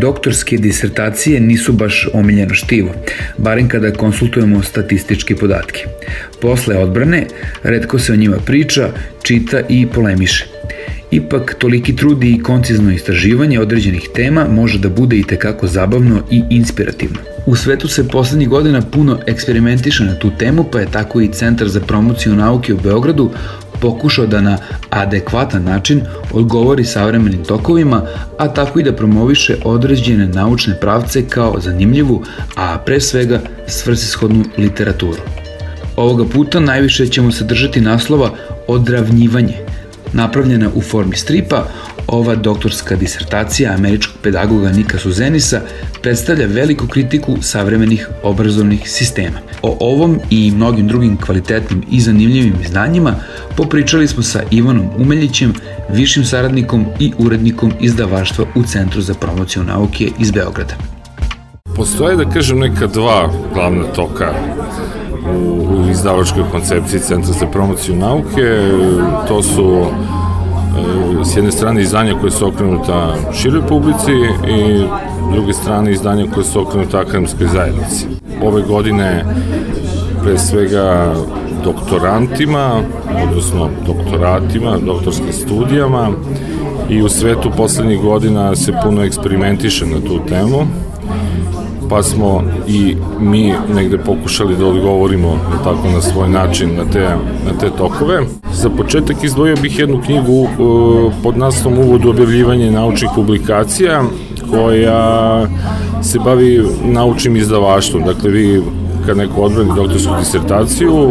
Doktorske disertacije nisu baš omiljeno štivo, barem kada konsultujemo statističke podatke. Posle odbrane, retko se o njima priča, čita i polemiše. Ipak, toliki trud i koncizno istraživanje određenih tema može da bude i tekako zabavno i inspirativno. U svetu se poslednjih godina puno eksperimentiše na tu temu, pa je tako i Centar za promociju nauke u Beogradu pokušao da na adekvatan način odgovori savremenim tokovima, a tako i da promoviše određene naučne pravce kao zanimljivu, a pre svega svrsishodnu literaturu. Ovoga puta najviše ćemo se držati naslova Odravnjivanje. Napravljena u formi stripa, ova doktorska disertacija američkog pedagoga Nika Suzenisa predstavlja veliku kritiku savremenih obrazovnih sistema. O ovom i mnogim drugim kvalitetnim i zanimljivim izdanjima popričali smo sa Ivanom Umeljićem, višim saradnikom i urednikom izdavaštva u Centru za promociju nauke iz Beograda. Postoje, da kažem, neka dva glavna toka u izdavačkoj koncepciji Centra za promociju nauke. To su s jedne strane izdanja koje su okrenuta široj publici i s druge strane izdanja koje su okrenuta akademskoj zajednici. Ove godine pre svega doktorantima, odnosno doktoratima, doktorskim studijama, i u svetu poslednjih godina se puno eksperimentiše na tu temu, pa smo i mi negde pokušali da odgovorimo tako na svoj način na te tokove. Za početak izdvojio bih jednu knjigu pod naslovom Uvod u objavljivanje naučnih publikacija, koja se bavi naučnim izdavaštvom. Dakle, vi kad neko odbrani doktorsku disertaciju,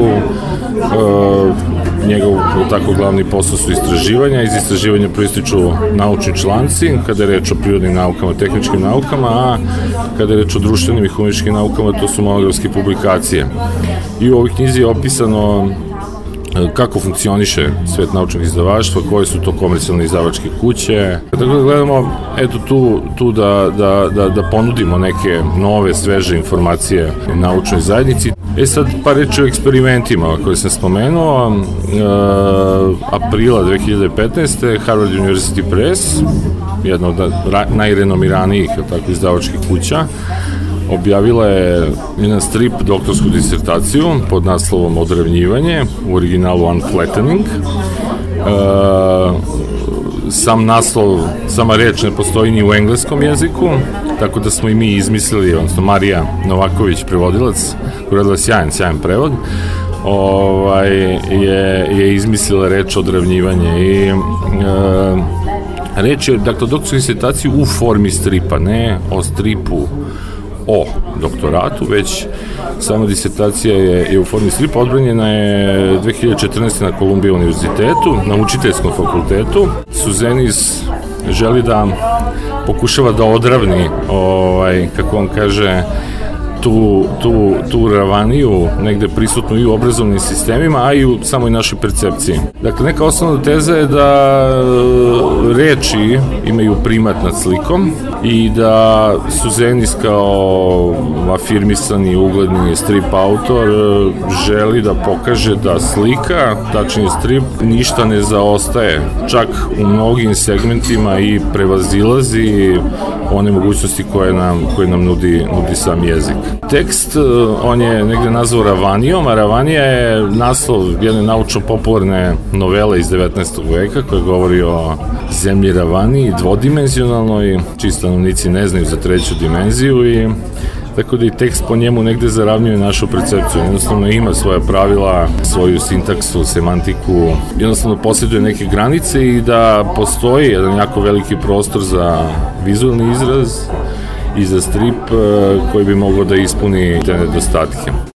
njegov tako glavni posao su istraživanja, iz istraživanja proističu naučni članci, kada je reč o prirodnim naukama, tehničkim naukama, a kada je reč o društvenim i humanističkim naukama, to su monografske publikacije. I u ovoj knjizi je opisano kako funkcioniše svet naučnog izdavaštva, koje su to komercijalne izdavačke kuće. Tako da gledamo tu da ponudimo neke nove, sveže informacije naučnoj zajednici. Sad par reči o eksperimentima koje sam spomenuo. Aprila 2015. Harvard University Press, jedna od najrenomiranijih izdavačkih kuća, objavila je jedan strip, doktorsku disertaciju pod naslovom Odravnjivanje, u originalu Unflattening. Sam naslov, sama reč ne postoji ni u engleskom jeziku, tako da smo i mi izmislili, odnosno Marija Novaković, prevodilac, koja je radila sjajan prevod, je izmislila reč Odravnjivanje. I reč je, dakle, doktorsku disertaciju u formi stripa, ne o stripu o doktoratu, već sama disertacija je u formi stripa. Odbranjena je 2014. na Columbia univerzitetu, na učiteljskom fakultetu. Suzenis želi da pokušava da odravni, kako on kaže, tu ravaniju negde prisutnu i u obrazovnim sistemima, a i u samoj našoj percepciji. Dakle, neka osnovna teza je da reči imaju primat nad slikom i da Suzenis kao afirmisani, ugledni strip autor želi da pokaže da slika, tačnije strip, ništa ne zaostaje, čak u mnogim segmentima i prevazilazi one mogućnosti koje nam nudi sam jezik. Tekst, on je negde nazvao Ravanijom, a Ravanija je naslov jedne naučno-popularne novele iz 19. veka koja govori o zemlji Ravaniji, dvodimenzionalnoj, čiji stanovnici ne znaju za treću dimenziju, i tako da i tekst po njemu negde zaravnjuje našu percepciju. Jednostavno ima svoja pravila, svoju sintaksu, semantiku, jednostavno posjeduje neke granice i da postoji jedan jako veliki prostor za vizualni izraz i za strip koji bi mogao da ispuni te nedostatke.